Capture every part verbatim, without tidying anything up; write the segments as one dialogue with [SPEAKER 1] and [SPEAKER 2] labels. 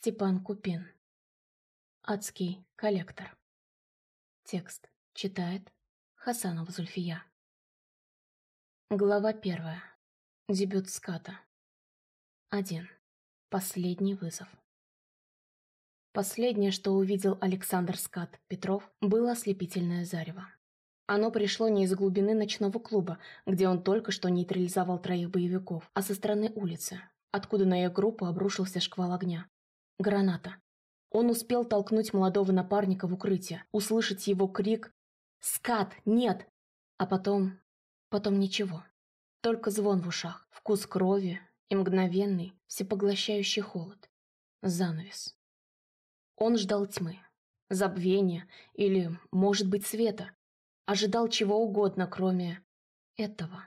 [SPEAKER 1] Степан Купин. Адский коллектор. Текст читает Хасанова Зульфия. Глава первая. Дебют ската. один. Последний вызов. Последнее, что увидел Александр Скат Петров, было ослепительное зарево. Оно пришло не из глубины ночного клуба, где он только что нейтрализовал троих боевиков, а со стороны улицы, откуда на их группу обрушился шквал огня. Граната. Он успел толкнуть молодого напарника в укрытие, услышать его крик «Скат, нет!», а потом... потом ничего. Только звон в ушах, вкус крови и мгновенный, всепоглощающий холод. Занавес. Он ждал тьмы, забвения или, может быть, света. Ожидал чего угодно, кроме этого.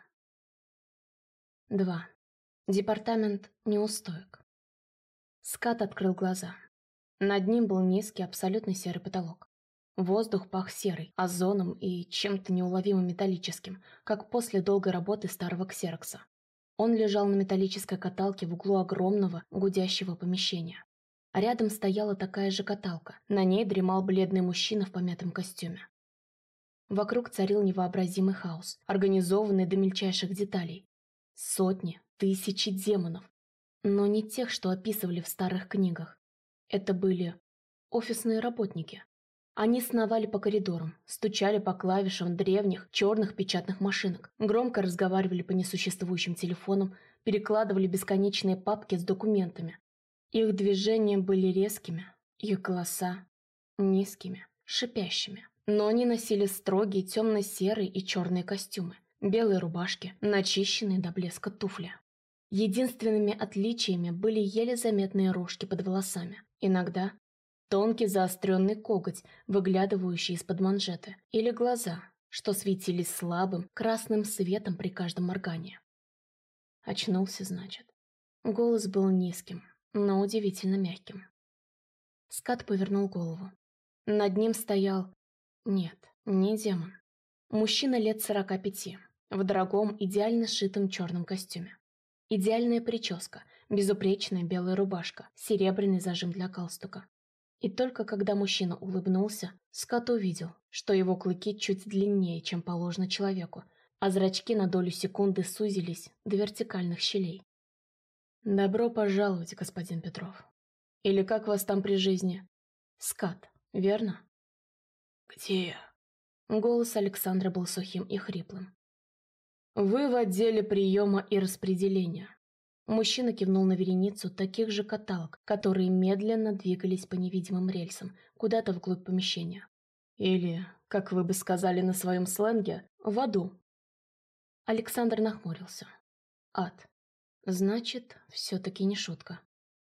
[SPEAKER 1] два. Департамент неустоек. Скат открыл глаза. Над ним был низкий, абсолютно серый потолок. Воздух пах серой, озоном и чем-то неуловимым металлическим, как после долгой работы старого ксерокса. Он лежал на металлической каталке в углу огромного, гудящего помещения. Рядом стояла такая же каталка, на ней дремал бледный мужчина в помятом костюме. Вокруг царил невообразимый хаос, организованный до мельчайших деталей. Сотни, тысячи демонов, но не тех, что описывали в старых книгах. Это были офисные работники. Они сновали по коридорам, стучали по клавишам древних черных печатных машинок, громко разговаривали по несуществующим телефонам, перекладывали бесконечные папки с документами. Их движения были резкими, их голоса низкими, шипящими. Но они носили строгие темно-серые и черные костюмы, белые рубашки, начищенные до блеска туфли. Единственными отличиями были еле заметные рожки под волосами. Иногда тонкий заостренный коготь, выглядывающий из-под манжеты, или глаза, что светились слабым красным светом при каждом моргании. Очнулся, значит. Голос был низким, но удивительно мягким. Скат повернул голову. Над ним стоял... Нет, не демон. Мужчина лет сорока пяти, в дорогом, идеально сшитом черном костюме. Идеальная прическа, безупречная белая рубашка, серебряный зажим для галстука. И только когда мужчина улыбнулся, Скат увидел, что его клыки чуть длиннее, чем положено человеку, а зрачки на долю секунды сузились до вертикальных щелей. «Добро пожаловать, господин Петров. Или как вас там при жизни? Скат, верно?»
[SPEAKER 2] «Где я?»
[SPEAKER 1] Голос Александра был сухим и хриплым. «Вы в отделе приема и распределения». Мужчина кивнул на вереницу таких же каталог, которые медленно двигались по невидимым рельсам, куда-то вглубь помещения. Или, как вы бы сказали на своем сленге, в аду. Александр нахмурился. Ад. Значит, все-таки не шутка.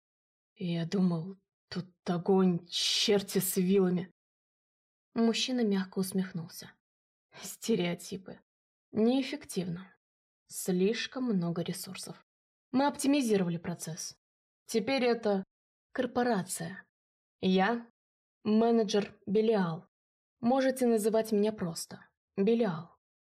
[SPEAKER 2] Я думал, тут огонь, черти с вилами.
[SPEAKER 1] Мужчина мягко усмехнулся.
[SPEAKER 2] Стереотипы.
[SPEAKER 1] Неэффективно. Слишком много ресурсов. Мы оптимизировали процесс. Теперь это корпорация. Я менеджер Белиал. Можете называть меня просто Белиал.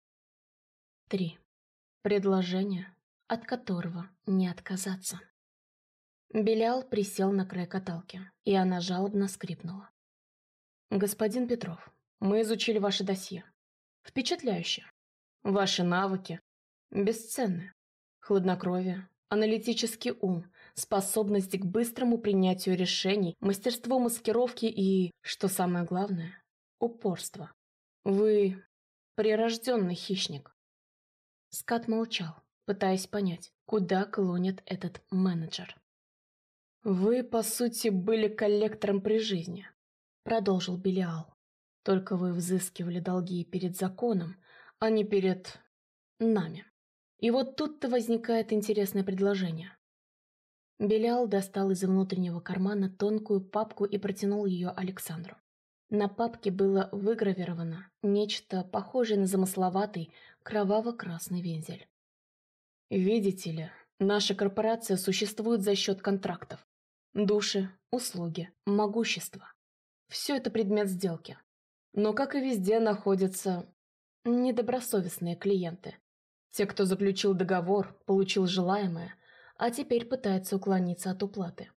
[SPEAKER 1] три. Предложение, от которого не отказаться. Белиал присел на край каталки, и она жалобно скрипнула. Господин Петров, мы изучили ваше досье. Впечатляюще. Ваши навыки бесценны. Хладнокровие, аналитический ум, способность к быстрому принятию решений, мастерство маскировки и, что самое главное, упорство. Вы прирожденный хищник. Скат молчал, пытаясь понять, куда клонит этот менеджер. Вы, по сути, были коллектором при жизни, продолжил Белиал. Только вы взыскивали долги перед законом, а не перед нами. И вот тут-то возникает интересное предложение. Белиал достал из внутреннего кармана тонкую папку и протянул ее Александру. На папке было выгравировано нечто похожее на замысловатый кроваво-красный вензель. Видите ли, наша корпорация существует за счет контрактов. Души, услуги, могущество. Все это предмет сделки. Но, как и везде, находятся недобросовестные клиенты. Те, кто заключил договор, получил желаемое, а теперь пытается уклониться от уплаты.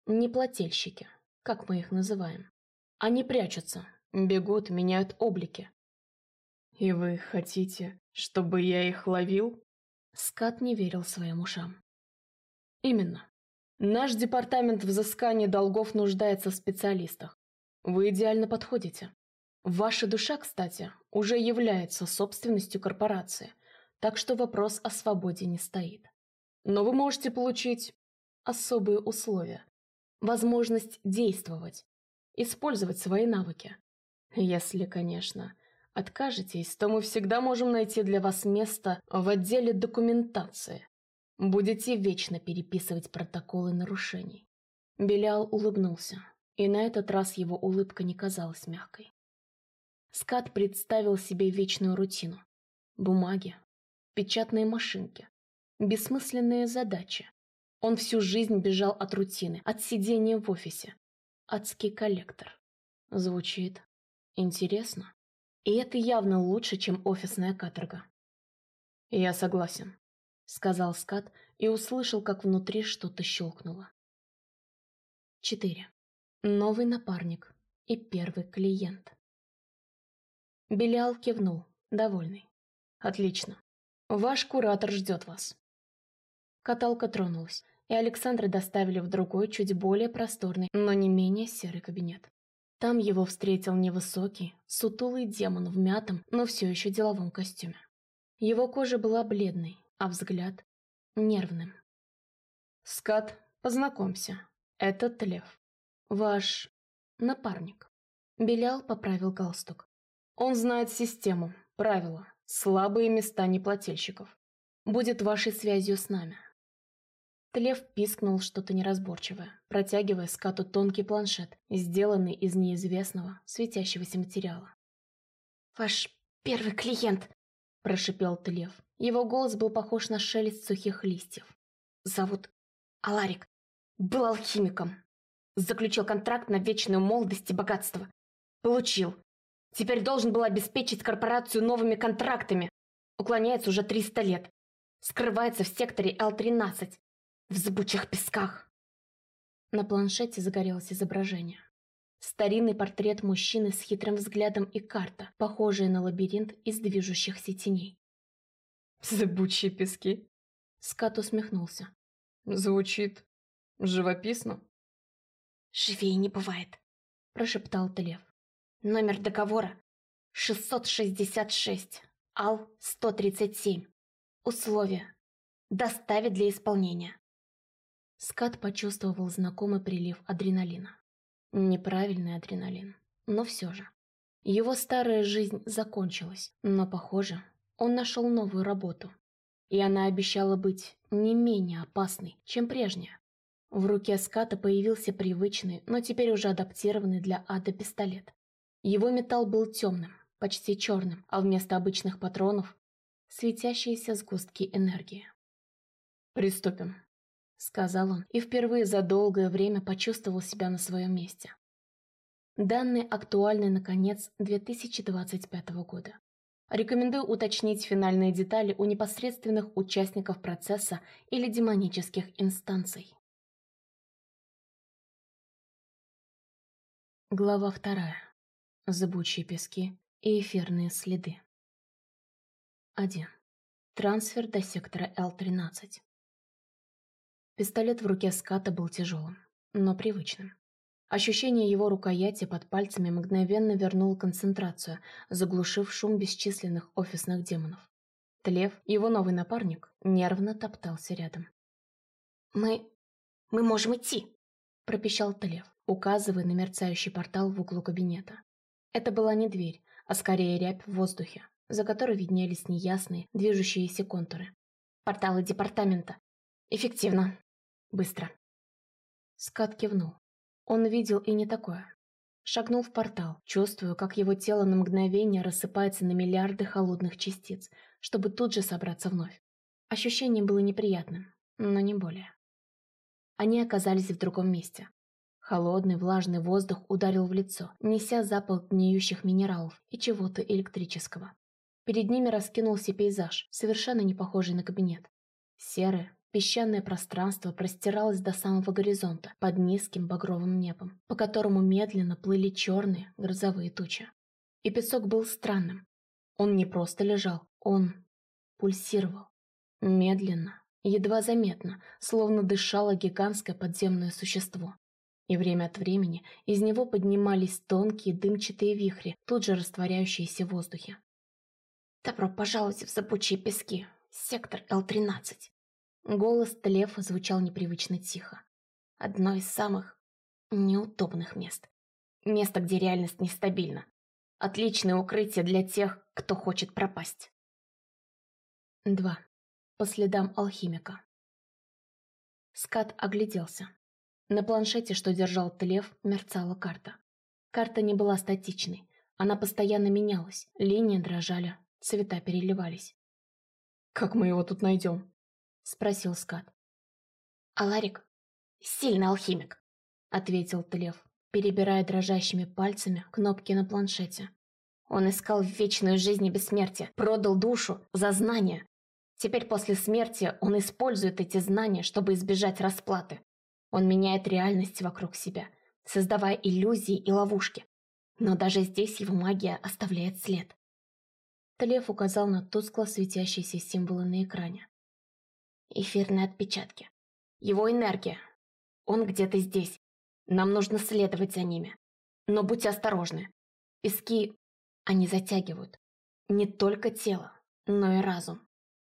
[SPEAKER 1] Неплательщики, как мы их называем. Они прячутся, бегут, меняют облики.
[SPEAKER 2] И вы хотите, чтобы я их ловил?
[SPEAKER 1] Скат не верил своим ушам.
[SPEAKER 2] Именно. Наш департамент взыскания долгов нуждается в специалистах. Вы идеально подходите. Ваша душа, кстати, уже является собственностью корпорации, так что вопрос о свободе не стоит. Но вы можете получить особые условия. Возможность действовать, использовать свои навыки. Если, конечно, откажетесь, то мы всегда можем найти для вас место в отделе документации. Будете вечно переписывать протоколы нарушений.
[SPEAKER 1] Белиал улыбнулся, и на этот раз его улыбка не казалась мягкой. Скат представил себе вечную рутину. Бумаги, печатные машинки, бессмысленные задачи. Он всю жизнь бежал от рутины, от сидения в офисе. Адский коллектор. Звучит интересно. И это явно лучше, чем офисная каторга.
[SPEAKER 2] «Я согласен»,
[SPEAKER 1] — сказал Скат и услышал, как внутри что-то щелкнуло. четыре. Новый напарник и первый клиент. Белиал кивнул, довольный.
[SPEAKER 2] «Отлично. Ваш куратор ждет вас».
[SPEAKER 1] Каталка тронулась, и Александра доставили в другой, чуть более просторный, но не менее серый кабинет. Там его встретил невысокий, сутулый демон в мятом, но все еще деловом костюме. Его кожа была бледной, а взгляд — нервным.
[SPEAKER 2] «Скат, познакомься. Это Тлев.
[SPEAKER 1] Ваш напарник». Белиал поправил галстук.
[SPEAKER 2] «Он знает систему, правила, слабые места неплательщиков. Будет вашей связью с нами».
[SPEAKER 1] Тлев пискнул что-то неразборчивое, протягивая Скату тонкий планшет, сделанный из неизвестного, светящегося материала. «Ваш первый клиент», – прошипел Тлев. Его голос был похож на шелест сухих листьев. «Зовут Аларик. Был алхимиком. Заключил контракт на вечную молодость и богатство. Получил. Теперь должен был обеспечить корпорацию новыми контрактами. Уклоняется уже триста лет. Скрывается в секторе Эл тринадцать. В зыбучих песках». На планшете загорелось изображение. Старинный портрет мужчины с хитрым взглядом и карта, похожая на лабиринт из движущихся теней.
[SPEAKER 2] «Зыбучие пески?»
[SPEAKER 1] Скат усмехнулся.
[SPEAKER 2] «Звучит живописно».
[SPEAKER 1] «Живее не бывает», – прошептал Тлев. «Номер договора шестьсот шестьдесят шесть, Ал сто тридцать семь. Условия. Доставить для исполнения». Скат почувствовал знакомый прилив адреналина. Неправильный адреналин, но все же. Его старая жизнь закончилась, но, похоже, он нашел новую работу. И она обещала быть не менее опасной, чем прежняя. В руке Ската появился привычный, но теперь уже адаптированный для ада пистолет. Его металл был темным, почти черным, а вместо обычных патронов – светящиеся сгустки энергии.
[SPEAKER 2] «Приступим»,
[SPEAKER 1] — сказал он, и впервые за долгое время почувствовал себя на своем месте. Данные актуальны на конец две тысячи двадцать пятого года. Рекомендую уточнить финальные детали у непосредственных участников процесса или демонических инстанций. Глава вторая. Зыбучие пески и эфирные следы. один. Трансфер до сектора Эл тринадцать. Пистолет в руке Ската был тяжелым, но привычным. Ощущение его рукояти под пальцами мгновенно вернуло концентрацию, заглушив шум бесчисленных офисных демонов. Тлев, его новый напарник, нервно топтался рядом. «Мы... мы можем идти!» – пропищал Тлев, указывая на мерцающий портал в углу кабинета. Это была не дверь, а скорее рябь в воздухе, за которой виднелись неясные, движущиеся контуры. «Порталы департамента. Эффективно. Быстро». Скат кивнул. Он видел и не такое. Шагнул в портал, чувствуя, как его тело на мгновение рассыпается на миллиарды холодных частиц, чтобы тут же собраться вновь. Ощущение было неприятным, но не более. Они оказались в другом месте. Холодный, влажный воздух ударил в лицо, неся запах гниющих минералов и чего-то электрического. Перед ними раскинулся пейзаж, совершенно не похожий на кабинет. Серые, Песчаное пространство простиралось до самого горизонта под низким багровым небом, по которому медленно плыли черные грозовые тучи. И песок был странным. Он не просто лежал, он пульсировал. Медленно, едва заметно, словно дышало гигантское подземное существо. И время от времени из него поднимались тонкие дымчатые вихри, тут же растворяющиеся в воздухе. «Добро пожаловать в зыбучие пески, сектор Л тринадцать». Голос Тлефа звучал непривычно тихо. Одно из самых неудобных мест. Место, где реальность нестабильна. Отличное укрытие для тех, кто хочет пропасть. два. По следам алхимика. Скат огляделся. На планшете, что держал Тлеф, мерцала карта. Карта не была статичной. Она постоянно менялась, линии дрожали, цвета переливались.
[SPEAKER 2] «Как мы его тут найдем?»
[SPEAKER 1] — спросил Скат. «Аларик — сильный алхимик», — ответил Тлеф, перебирая дрожащими пальцами кнопки на планшете. «Он искал вечную жизнь и бессмертие, продал душу за знания. Теперь после смерти он использует эти знания, чтобы избежать расплаты. Он меняет реальность вокруг себя, создавая иллюзии и ловушки. Но даже здесь его магия оставляет след». Тлеф указал на тускло светящиеся символы на экране. «Эфирные отпечатки. Его энергия. Он где-то здесь. Нам нужно следовать за ними. Но будьте осторожны. Пески, они затягивают. Не только тело, но и разум».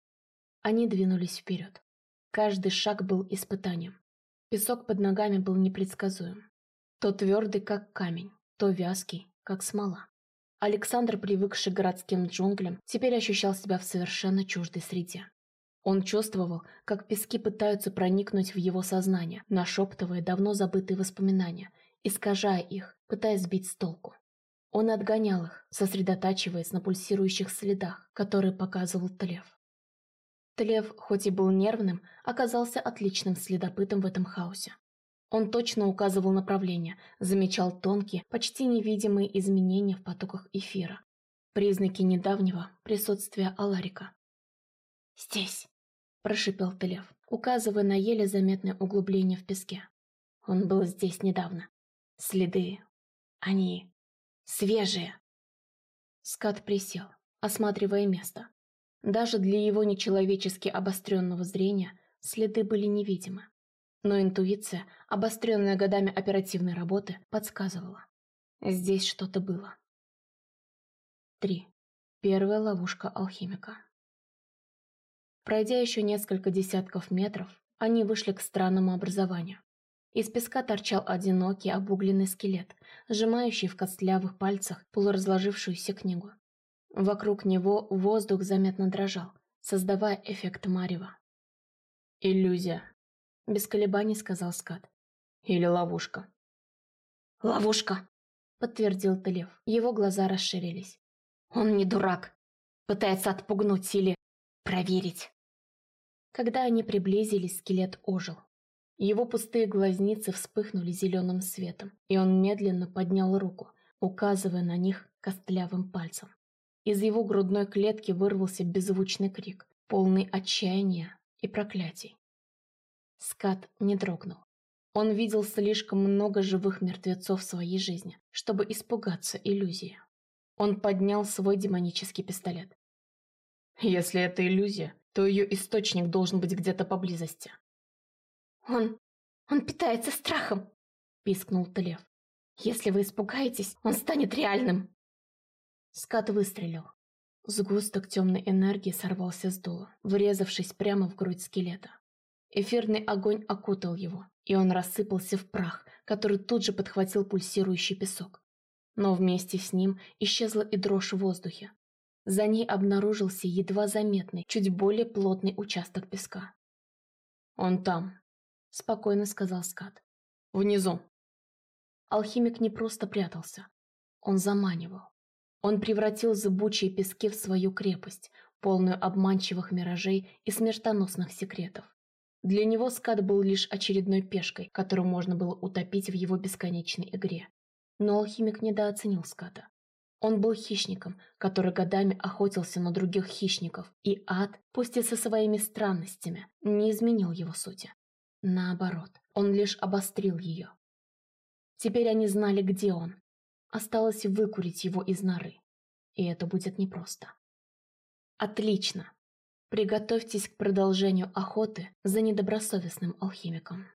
[SPEAKER 1] Они двинулись вперед. Каждый шаг был испытанием. Песок под ногами был непредсказуем. То твердый, как камень, то вязкий, как смола. Александр, привыкший к городским джунглям, теперь ощущал себя в совершенно чуждой среде. Он чувствовал, как пески пытаются проникнуть в его сознание, нашептывая давно забытые воспоминания, искажая их, пытаясь сбить с толку. Он отгонял их, сосредотачиваясь на пульсирующих следах, которые показывал Тлеф. Тлеф, хоть и был нервным, оказался отличным следопытом в этом хаосе. Он точно указывал направление, замечал тонкие, почти невидимые изменения в потоках эфира. Признаки недавнего присутствия Аларика. «Здесь», – прошипел Тлеф, указывая на еле заметное углубление в песке. «Он был здесь недавно. Следы. Они свежие». Скат присел, осматривая место. Даже для его нечеловечески обостренного зрения следы были невидимы. Но интуиция, обостренная годами оперативной работы, подсказывала. Здесь что-то было. три. Первая ловушка алхимика. Пройдя еще несколько десятков метров, они вышли к странному образованию. Из песка торчал одинокий обугленный скелет, сжимающий в костлявых пальцах полуразложившуюся книгу. Вокруг него воздух заметно дрожал, создавая эффект марева.
[SPEAKER 2] «Иллюзия»,
[SPEAKER 1] — без колебаний сказал Скат.
[SPEAKER 2] «Или ловушка».
[SPEAKER 1] «Ловушка», — подтвердил Тлеф. Его глаза расширились. «Он не дурак. Пытается отпугнуть или проверить». Когда они приблизились, скелет ожил. Его пустые глазницы вспыхнули зеленым светом, и он медленно поднял руку, указывая на них костлявым пальцем. Из его грудной клетки вырвался беззвучный крик, полный отчаяния и проклятий. Скат не дрогнул. Он видел слишком много живых мертвецов в своей жизни, чтобы испугаться иллюзии. Он поднял свой демонический пистолет.
[SPEAKER 2] «Если это иллюзия, то ее источник должен быть где-то поблизости».
[SPEAKER 1] «Он... он питается страхом!» – пискнул Тлеф. «Если вы испугаетесь, он станет реальным!» Скат выстрелил. Сгусток темной энергии сорвался с дула, врезавшись прямо в грудь скелета. Эфирный огонь окутал его, и он рассыпался в прах, который тут же подхватил пульсирующий песок. Но вместе с ним исчезла и дрожь в воздухе. За ней обнаружился едва заметный, чуть более плотный участок песка.
[SPEAKER 2] «Он там», —
[SPEAKER 1] спокойно сказал Скат.
[SPEAKER 2] «Внизу».
[SPEAKER 1] Алхимик не просто прятался. Он заманивал. Он превратил зыбучие пески в свою крепость, полную обманчивых миражей и смертоносных секретов. Для него Скат был лишь очередной пешкой, которую можно было утопить в его бесконечной игре. Но алхимик недооценил Ската. Он был хищником, который годами охотился на других хищников, и ад, пусть и со своими странностями, не изменил его сути. Наоборот, он лишь обострил ее. Теперь они знали, где он. Осталось выкурить его из норы. И это будет непросто. Отлично. Приготовьтесь к продолжению охоты за недобросовестным алхимиком.